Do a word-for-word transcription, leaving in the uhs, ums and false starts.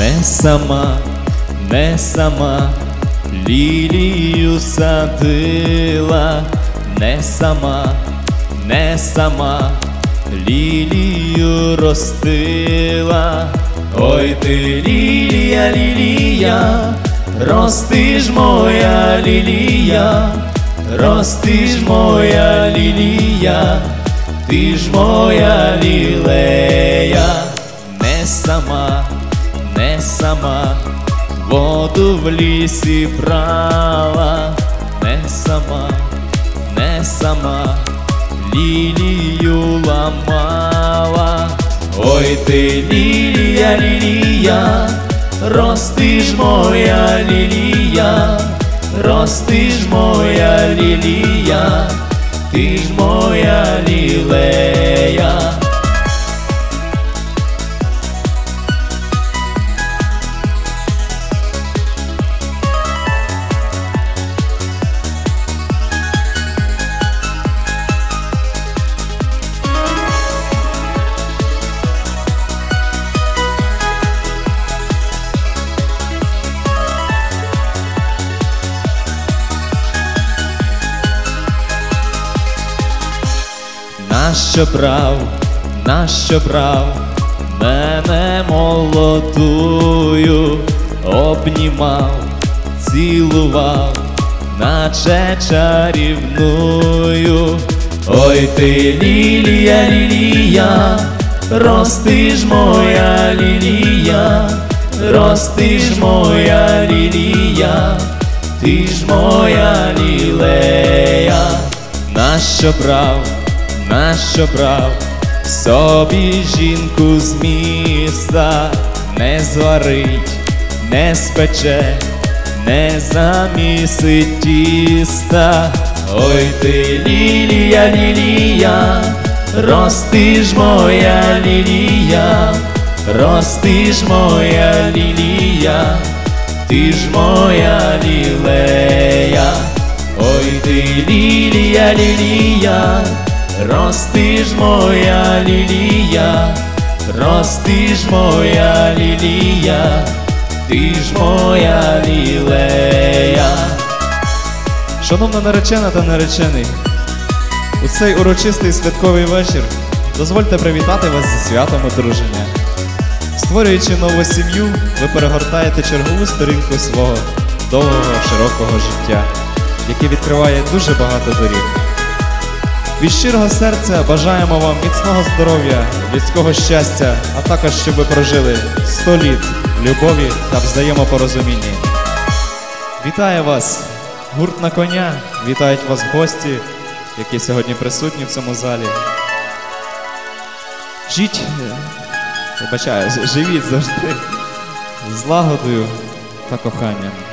Не сама, не сама лілію садила, не сама, не сама лілію ростила. Ой ти лілія, лілія, рости ж моя лілія, рости ж моя лілія, ти ж моя лілея. Не сама, не сама воду в лісі брала, не сама, не сама лілію ламала. Ой ти лілія, лілія, рости ж моя лілія, рости ж моя лілія, ти ж моя лілея. Нащо брав, нащо брав мене молодую, обнімав, цілував, наче чарівную. Ой ти лілія, лілія, рости ж моя лілія, рости ж моя лілія, ти ж моя лілея. Нащо брав, нащо брав собі жінку з міста, не зварить, не спече, не замісить тіста. Ой ти лілія, лілія, рости ж моя лілія, рости ж моя лілія, ти ж моя лілея. Ой ти лілія, лілія, рости ж моя лілія, рости ж моя лілія, ти ж моя лілея. Шановна наречена та наречений, у цей урочистий святковий вечір дозвольте привітати вас зі святом одруження. Створюючи нову сім'ю, ви перегортаєте чергову сторінку свого довгого, широкого життя, яке відкриває дуже багато доріг. Від щирого серця бажаємо вам міцного здоров'я, людського щастя, а також, щоб ви прожили сто літ в любові та взаємопорозумінні. Вітає вас гурт «На коня», вітають вас гості, які сьогодні присутні в цьому залі. Жіть, вибачаю, живіть завжди з лагодою та коханням.